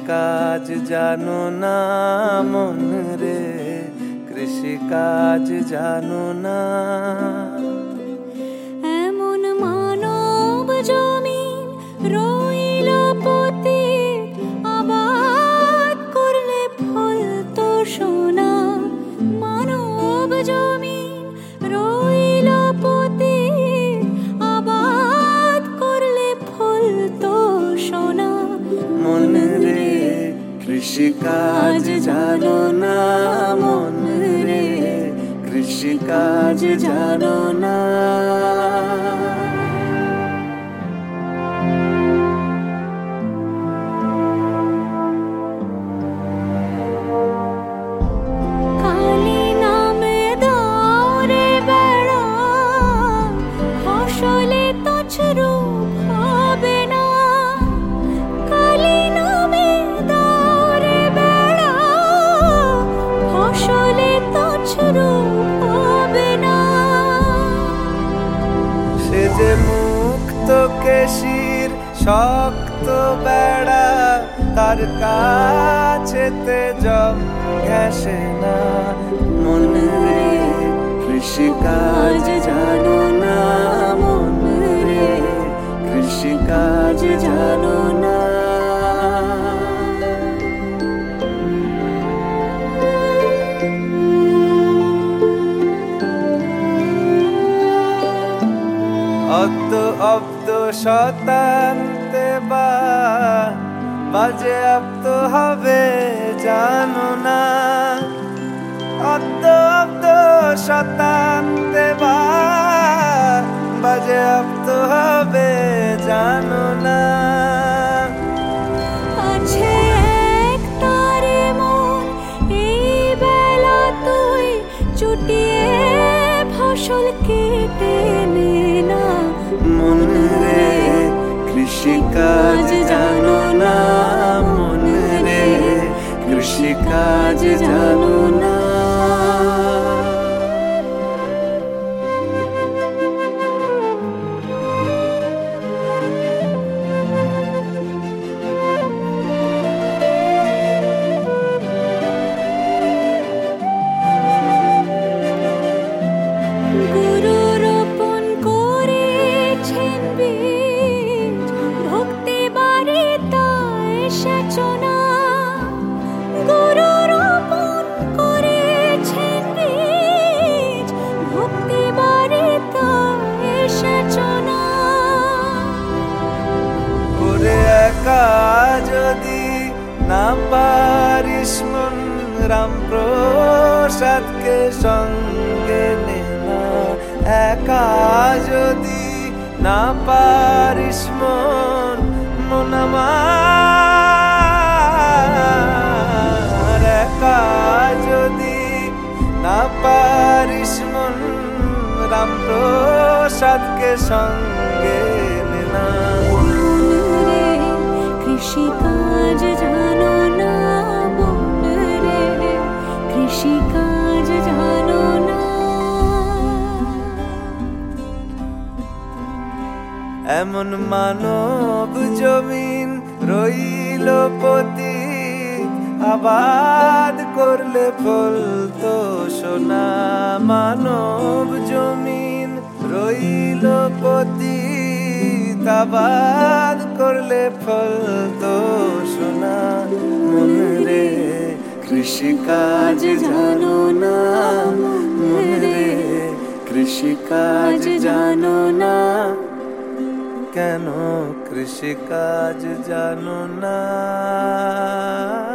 কাজ জানো না মন রে, কৃষি কাজ জানো না। এমন মানব জমিন রইল পতিত, আবাদ করলে ফল তো সোনা। মানব জমিন রইল পতিত, আবাদ করলে ফল তো সোনা। মন রে কৃষি কাজ জানো না, মন রে কৃষি কাজ জানো না। কালি নামে দাও রে বেড়া, ফসলে তছরূপ হবে না। কালি নামে দাও রে বেড়া, ফসলে তছরূপ হবে না। সে যে মুক্ত কেশির শক্ত বেড়া, তার কাছেতে জম ঘেঁষে না। মন রে কৃষি কাজ জানো না, মন রে কৃষি কাজ জানো না। অব্দ অব্দ শতান্তে বাজে আপ্ত হবে জানো না। অব্দ অব্দ শতান্তে বাজে আপ্ত হবে জানো না। আছে এক তারে মন, এই বেলা তুই চুটিয়ে ফসল কেটে নে না। মন রে কৃষি কাজ জানো না, মন রে কৃষি কাজ জানো না। গুরু রোপণ করেছেন বীজ, ভক্তি বারিতায় সেচনা। গুরু রোপণ করেছেন বীজ, ভক্তি বারিতায় সেচনা। ওরে একা যদি না পারিস মন, রাম প্রসাদকে সঙ্গে নে না। একা যদি না পারিস মন, মন আমার একা যদি না পারিস মন, রাম প্রসাদকে সঙ্গে নে না। কৃষি কাজ জানো না, মন রে কৃষি কাজ জানো না। এমন মানব জমিন রইল পতিত, আবাদ করলে ফল তো সোনা। মানব জমিন রইল পতিত, আবাদ করলে ফল তো সোনা। মন রে কৃষি কাজ জানো না, মন রে কৃষি কাজ জানো না। কেন কৃষি কাজ জানো না?